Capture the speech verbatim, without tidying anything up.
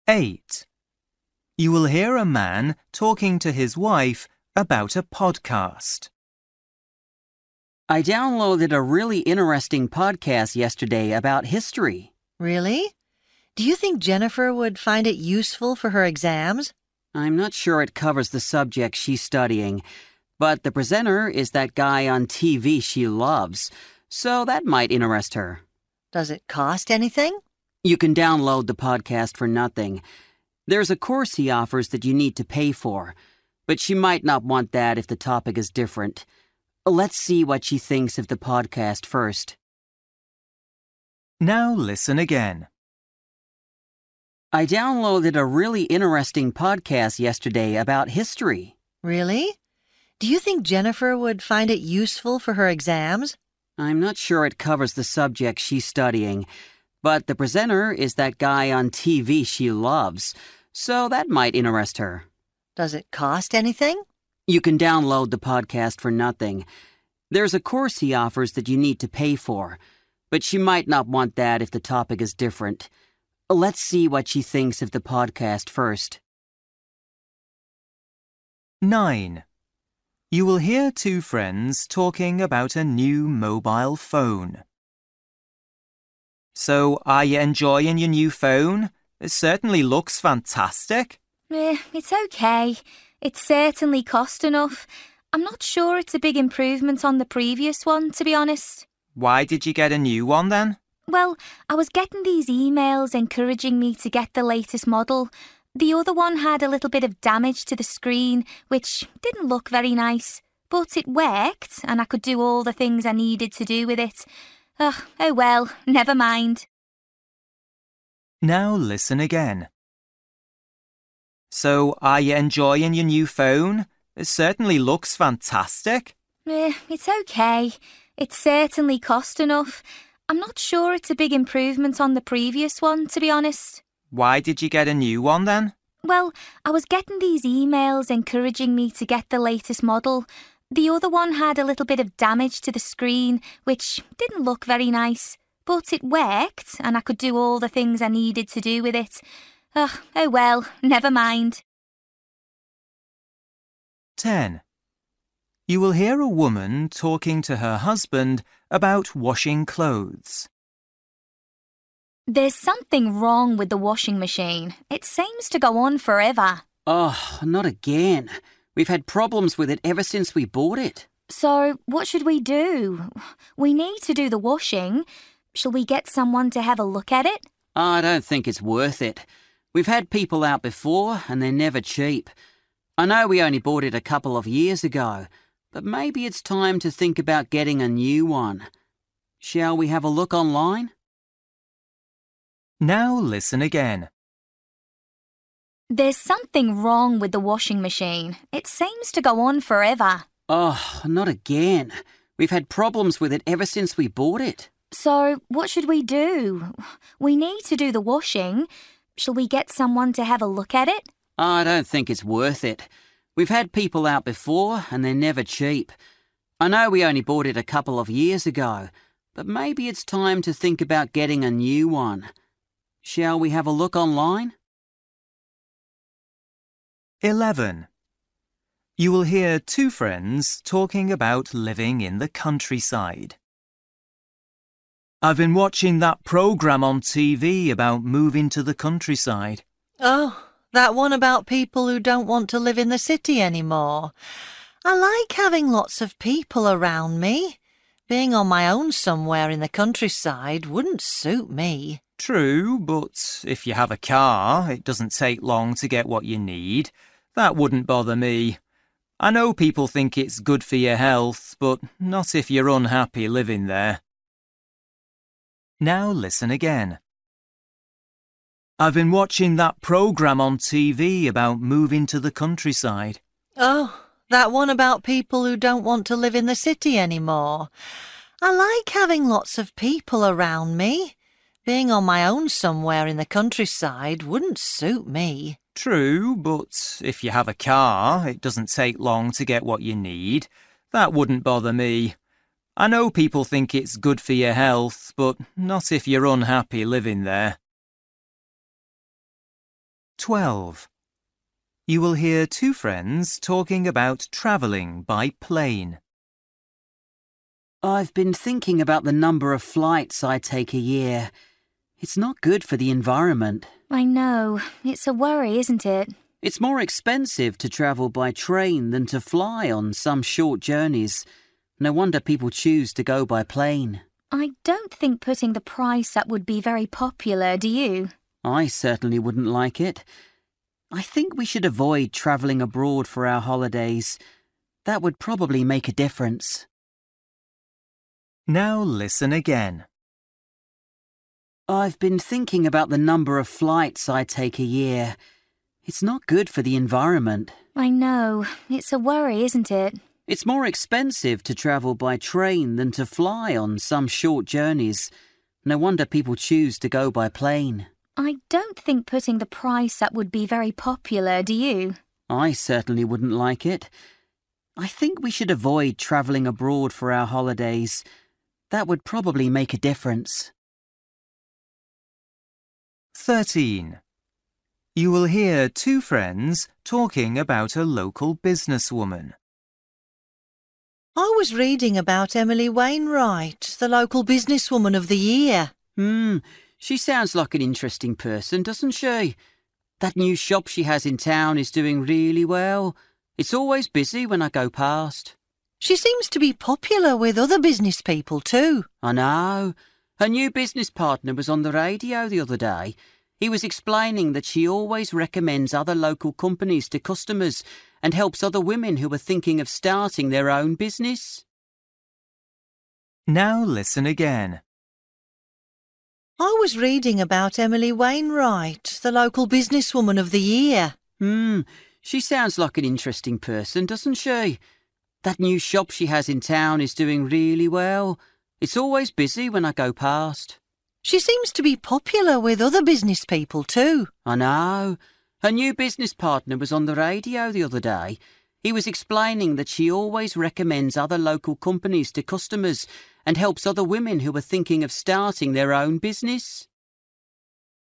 eight. You will hear a man talking to his wife about a podcast. I downloaded a really interesting podcast yesterday about history. Really? Do you think Jennifer would find it useful for her exams? I'm not sure it covers the subject she's studying, but the presenter is that guy on T V she loves, so that might interest her. Does it cost anything? You can download the podcast for nothing. There's a course he offers that you need to pay for, but she might not want that if the topic is different. Let's see what she thinks of the podcast first. Now listen again. I downloaded a really interesting podcast yesterday about history. Really? Do you think Jennifer would find it useful for her exams? I'm not sure it covers the subject she's studying, but the presenter is that guy on T V she loves, so that might interest her. Does it cost anything? You can download the podcast for nothing. There's a course he offers that you need to pay for, but she might not want that if the topic is different. Let's see what she thinks of the podcast first. nine. You will hear two friends talking about a new mobile phone. So, are you enjoying your new phone? It certainly looks fantastic. Eh, it's okay. It certainly cost enough. I'm not sure it's a big improvement on the previous one, to be honest. Why did you get a new one then? Well, I was getting these emails encouraging me to get the latest model. The other one had a little bit of damage to the screen, which didn't look very nice. But it worked, and I could do all the things I needed to do with it. Ugh, oh well, never mind. Now listen again. So, are you enjoying your new phone? It certainly looks fantastic. Eh, it's okay. It certainly cost enough. I'm not sure it's a big improvement on the previous one, to be honest. Why did you get a new one then? Well, I was getting these emails encouraging me to get the latest model. The other one had a little bit of damage to the screen, which didn't look very nice. But it worked, and I could do all the things I needed to do with it. Ugh, oh well, never mind. ten. You will hear a woman talking to her husband about washing clothes. There's something wrong with the washing machine. It seems to go on forever. Oh, not again. We've had problems with it ever since we bought it. So, what should we do? We need to do the washing. Shall we get someone to have a look at it? I don't think it's worth it. We've had people out before, and they're never cheap. I know we only bought it a couple of years ago, but maybe it's time to think about getting a new one. Shall we have a look online? Now listen again. There's something wrong with the washing machine. It seems to go on forever. Oh, not again. We've had problems with it ever since we bought it. So, what should we do? We need to do the washing. Shall we get someone to have a look at it? I don't think it's worth it. We've had people out before, and they're never cheap. I know we only bought it a couple of years ago, but maybe it's time to think about getting a new one. Shall we have a look online? eleven. You will hear two friends talking about living in the countryside. I've been watching that program on T V about moving to the countryside. Oh, that one about people who don't want to live in the city anymore. I like having lots of people around me. Being on my own somewhere in the countryside wouldn't suit me. True, but if you have a car, it doesn't take long to get what you need. That wouldn't bother me. I know people think it's good for your health, but not if you're unhappy living there. Now listen again. I've been watching that program on T V about moving to the countryside. Oh, that one about people who don't want to live in the city anymore. I like having lots of people around me. Being on my own somewhere in the countryside wouldn't suit me. True, but if you have a car, it doesn't take long to get what you need. That wouldn't bother me. I know people think it's good for your health, but not if you're unhappy living there. twelve. You will hear two friends talking about travelling by plane. I've been thinking about the number of flights I take a year. It's not good for the environment. I know. It's a worry, isn't it? It's more expensive to travel by train than to fly on some short journeys. No wonder people choose to go by plane. I don't think putting the price up would be very popular, do you? I certainly wouldn't like it. I think we should avoid travelling abroad for our holidays. That would probably make a difference. Now listen again. I've been thinking about the number of flights I take a year. It's not good for the environment. I know. It's a worry, isn't it? It's more expensive to travel by train than to fly on some short journeys. No wonder people choose to go by plane. I don't think putting the price up would be very popular, do you? I certainly wouldn't like it. I think we should avoid travelling abroad for our holidays. That would probably make a difference. thirteen. You will hear two friends talking about a local businesswoman. I was reading about Emily Wainwright, the local businesswoman of the year. Hmm, she sounds like an interesting person, doesn't she? That new shop she has in town is doing really well. It's always busy when I go past. She seems to be popular with other business people too. I know. Her new business partner was on the radio the other day. He was explaining that she always recommends other local companies to customers and helps other women who are thinking of starting their own business. Now listen again. I was reading about Emily Wainwright, the local businesswoman of the year. Hmm, she sounds like an interesting person, doesn't she? That new shop she has in town is doing really well. It's always busy when I go past. She seems to be popular with other business people too. I know. Her new business partner was on the radio the other day. He was explaining that she always recommends other local companies to customers and helps other women who are thinking of starting their own business.